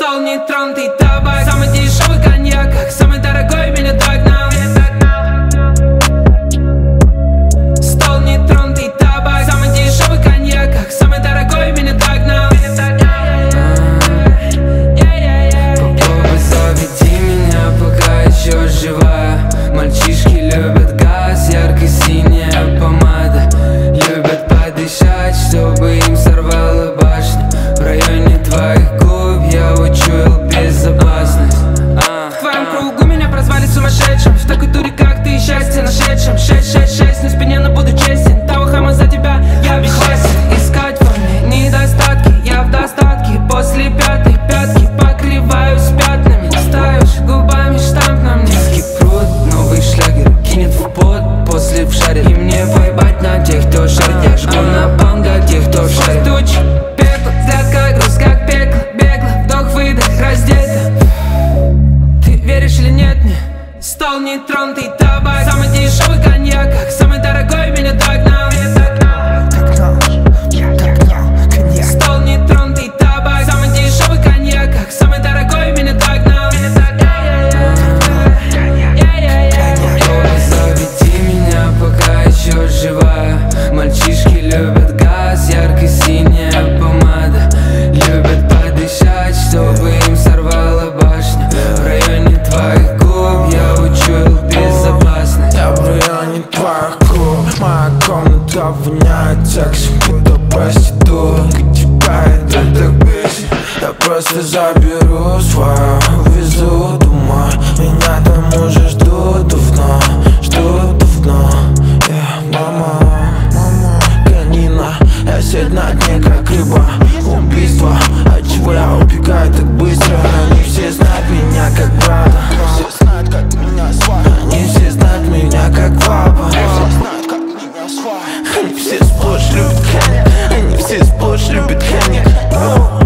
Стол нетронутый табак, самый дешевый коньяк, как самый дорогой меня догнал. Стол нетронутый табак, самый дешевый коньяк, как самый дорогой меня догнал. Попробуй заведи меня, пока еще жива. Мальчишки любят газ, ярко-синяя помада. Любят подышать, чтобы им сорвало башню. В районе твоих губ я учуял безопасность. В твоем кругу меня прозвали сумасшедшим. В такой туре, как ты, счастье нашедшим. 666 на спине, но буду честен. Того хама за тебя я бесчестен. Искать во мне недостатки, я в достатке. После пятой пятки покрываюсь пятнами. Ставишь губами штамп на мне. Детский пруд, новый шлягер кинет в пот, после вшарит. И мне поебать на тех, кто шарит. Я жгу на банга тех, кто шарит. Тучи, пепла, взгляд как груз, как пекло. Бегло, вдох-выдох, раздето. Ты веришь или нет мне? Стол нетронутый табак, самый дешевый коньяк, как самый дорогой меня догнал. Стол нетронутый табак, самый дешевый коньяк, как самый дорогой меня догнал. Попробуй заведи меня, пока еще жива. Мальчишки любят газ, ярко-синяя помада. Любят подышать, чтобы им сорвало башню. В районе твоих губ я учуял безопасность. Я в районе твоих губ, моя комната воняет сексом, будто проститутка. Тебя это так бесит, я просто заберу свое, увезу домой. Меня там уже ждут давно, Мама, конина, я сидь на дне, как рыба. Убийство, отчего я убегаю так быстро? Они все знают меня как брата, все знают, как меня свадьба. Они все знают меня как папа, все знают, как меня свадьба. Они все сплошь любят Хенни, они все сплошь любят Хенни.